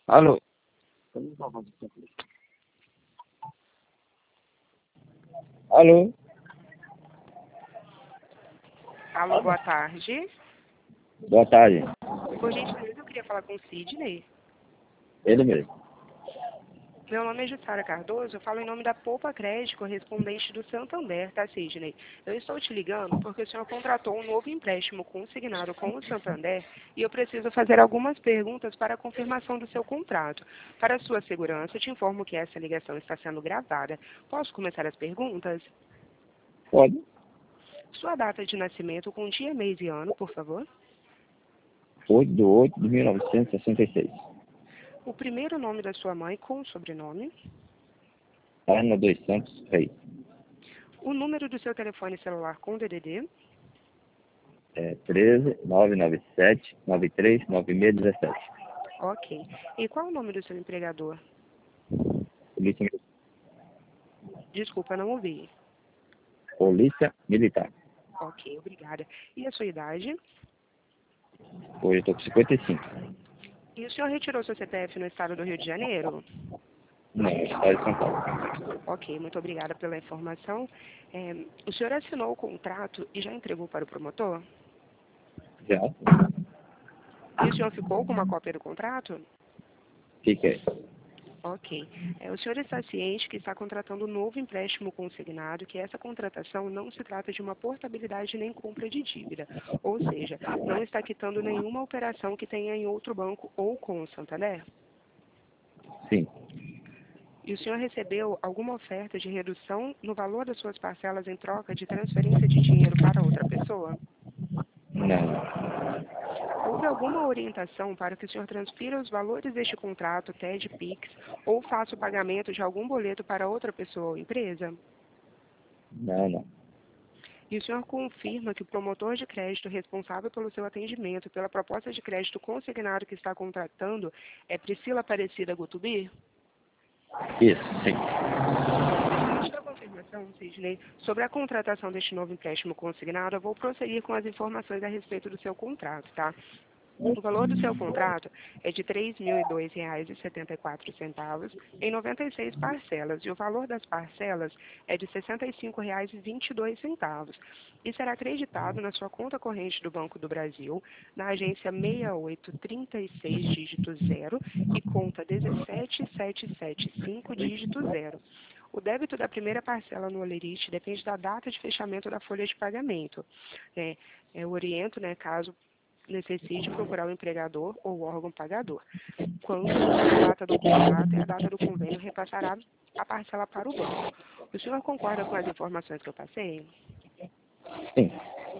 Alô? Alô? Alô, boa tarde. Boa tarde. Por gentileza, eu queria falar com o Sidney. Ele mesmo. Meu nome é Jussara Cardoso, eu falo em nome da Poupa Crédito, correspondente do Santander, tá, Sidney? Eu estou te ligando porque o senhor contratou um novo empréstimo consignado com o Santander e eu preciso fazer algumas perguntas para a confirmação do seu contrato. Para sua segurança, eu te informo que essa ligação está sendo gravada. Posso começar as perguntas? Pode. Sua data de nascimento com dia, mês e ano, por favor. 8/8/1966. O primeiro nome da sua mãe com o sobrenome. Ana dos Santos Reis. O número do seu telefone celular com DDD. 13 997 93 9617. Ok. E qual o nome do seu empregador? Polícia, Desculpa, não ouvi. Polícia Militar. Ok, obrigada. E a sua idade? Hoje eu estou com 55. E o senhor retirou seu CPF no estado do Rio de Janeiro? Não, estado de São Paulo. Ok, muito obrigada pela informação. O senhor assinou o contrato e já entregou para o promotor? Já? E o senhor ficou com uma cópia do contrato? Fiquei. Ok. O senhor está ciente que está contratando um novo empréstimo consignado, que essa contratação não se trata de uma portabilidade nem compra de dívida. Ou seja, não está quitando nenhuma operação que tenha em outro banco ou com o Santander? Sim. E o senhor recebeu alguma oferta de redução no valor das suas parcelas em troca de transferência de dinheiro para outra pessoa? Não. Houve alguma orientação para que o senhor transfira os valores deste contrato, TED, PIX, ou faça o pagamento de algum boleto para outra pessoa ou empresa? Não. E o senhor confirma que o promotor de crédito responsável pelo seu atendimento, pela proposta de crédito consignado que está contratando, é Priscila Aparecida Gutubir? Isso, sim. Depois da confirmação, Sidney, sobre a contratação deste novo empréstimo consignado, eu vou prosseguir com as informações a respeito do seu contrato, tá? O valor do seu contrato é de R$ 3.002,74 em 96 parcelas e o valor das parcelas é de R$ 65,22 e será acreditado na sua conta corrente do Banco do Brasil, na agência 6836 dígito 0 e conta 17775 dígito 0. O débito da primeira parcela no Olerite depende da data de fechamento da folha de pagamento. Eu oriento, caso necessite procurar o empregador ou o órgão pagador. Quando a data do contrato e a data do convênio repassará a parcela para o banco. O senhor concorda com as informações que eu passei? Sim.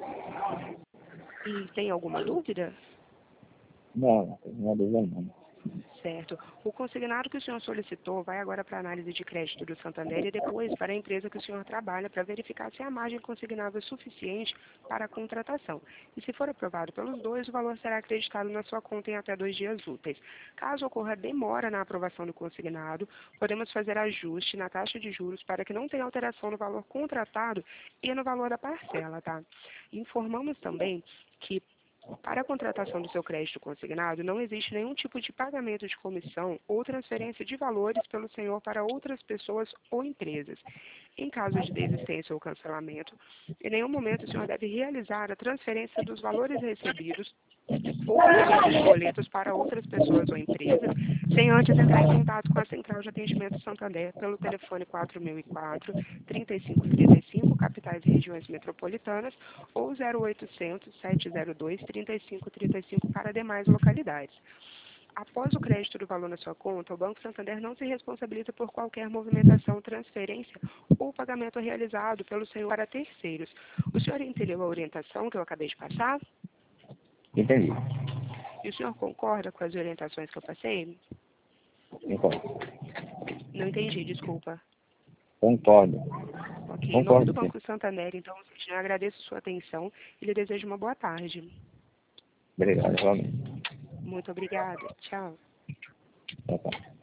E tem alguma dúvida? Não é dúvida não. Certo. O consignado que o senhor solicitou vai agora para a análise de crédito do Santander e depois para a empresa que o senhor trabalha para verificar se a margem consignável é suficiente para a contratação. E se for aprovado pelos dois, o valor será acreditado na sua conta em até 2 dias úteis. Caso ocorra demora na aprovação do consignado, podemos fazer ajuste na taxa de juros para que não tenha alteração no valor contratado e no valor da parcela, tá? Informamos também que para a contratação do seu crédito consignado, não existe nenhum tipo de pagamento de comissão ou transferência de valores pelo senhor para outras pessoas ou empresas. Em caso de desistência ou cancelamento, em nenhum momento o senhor deve realizar a transferência dos valores recebidos ou pagamento de boletos para outras pessoas ou empresas, sem antes entrar em contato com a Central de Atendimento Santander pelo telefone 4004-3535, capitais e regiões metropolitanas, ou 0800-702-3535 para demais localidades. Após o crédito do valor na sua conta, o Banco Santander não se responsabiliza por qualquer movimentação, transferência ou pagamento realizado pelo senhor para terceiros. O senhor entendeu a orientação que eu acabei de passar? Entendi. E o senhor concorda com as orientações que eu passei? Concordo. Não entendi, desculpa. Concordo. Ok, em nome do Concordo, sim. Banco Santander, então, eu agradeço sua atenção e lhe desejo uma boa tarde. Obrigado, realmente. Muito obrigada. Tchau. Tá.